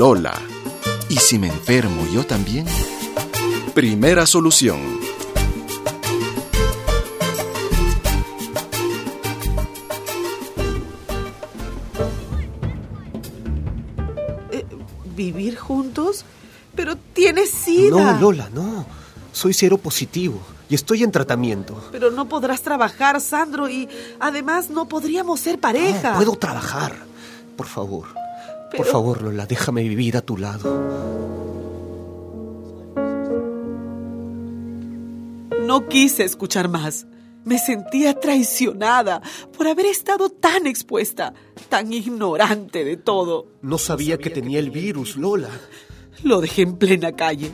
Lola. ¿Y si me enfermo yo también? Primera solución. ¿Vivir juntos? ¡Pero tienes SIDA! No, Lola, no. Soy seropositivo y estoy en tratamiento. Pero no podrás trabajar, Sandro, y además no podríamos ser pareja. No, puedo trabajar. Por favor. Por favor, Lola, déjame vivir a tu lado. No quise escuchar más. Me sentía traicionada por haber estado tan expuesta, tan ignorante de todo. No sabía que tenía el virus, Lola. Lo dejé en plena calle.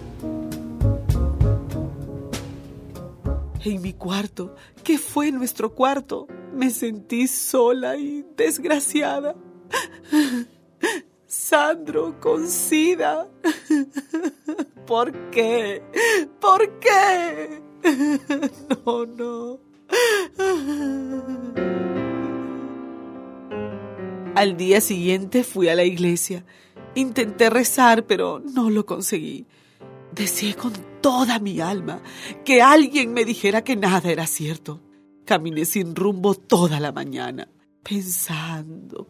En mi cuarto, que fue nuestro cuarto, me sentí sola y desgraciada. Sandro con SIDA. ¿Por qué? ¿Por qué? No. Al día siguiente fui a la iglesia. Intenté rezar, pero no lo conseguí. Deseé con toda mi alma que alguien me dijera que nada era cierto. Caminé sin rumbo toda la mañana, pensando.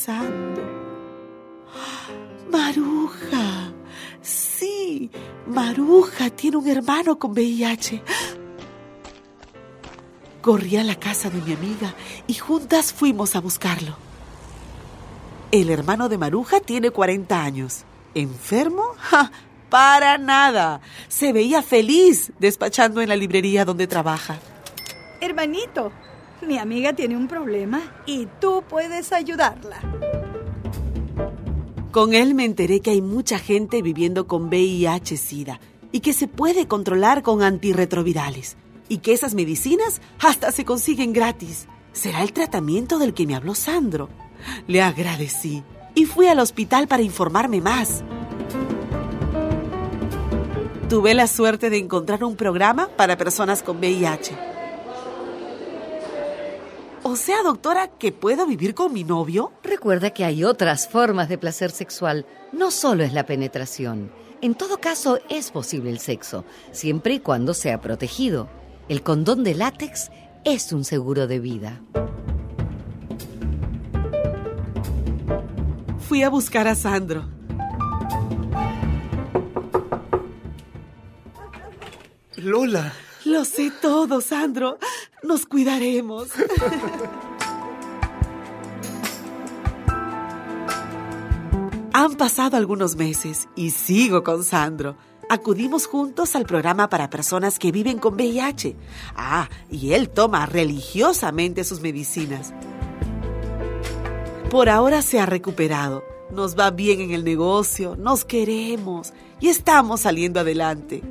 Maruja. Sí, Maruja tiene un hermano con VIH. Corrí a la casa de mi amiga y juntas fuimos a buscarlo. El hermano de Maruja tiene 40 años. ¿Enfermo? ¡Ja! Para nada. Se veía feliz despachando en la librería donde trabaja. Hermanito, mi amiga tiene un problema y tú puedes ayudarla. Con él me enteré que hay mucha gente viviendo con VIH-Sida y que se puede controlar con antirretrovirales y que esas medicinas hasta se consiguen gratis. ¿Será el tratamiento del que me habló Sandro? Le agradecí y fui al hospital para informarme más. Tuve la suerte de encontrar un programa para personas con VIH. O sea, doctora, ¿que puedo vivir con mi novio? Recuerda que hay otras formas de placer sexual. No solo es la penetración. En todo caso, es posible el sexo, siempre y cuando sea protegido. El condón de látex es un seguro de vida. Fui a buscar a Sandro. Lola. Lo sé todo, Sandro. Nos cuidaremos. Han pasado algunos meses y sigo con Sandro. Acudimos juntos al programa para personas que viven con VIH. Y él toma religiosamente sus medicinas. Por ahora se ha recuperado. Nos va bien en el negocio, nos queremos y estamos saliendo adelante.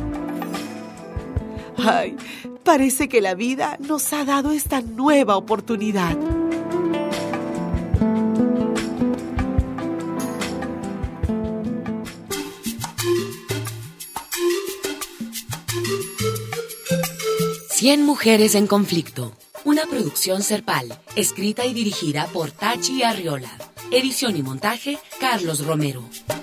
Ay, parece que la vida nos ha dado esta nueva oportunidad. Cien mujeres en conflicto. Una producción Serpal, escrita y dirigida por Tachi Arriola. Edición y montaje, Carlos Romero.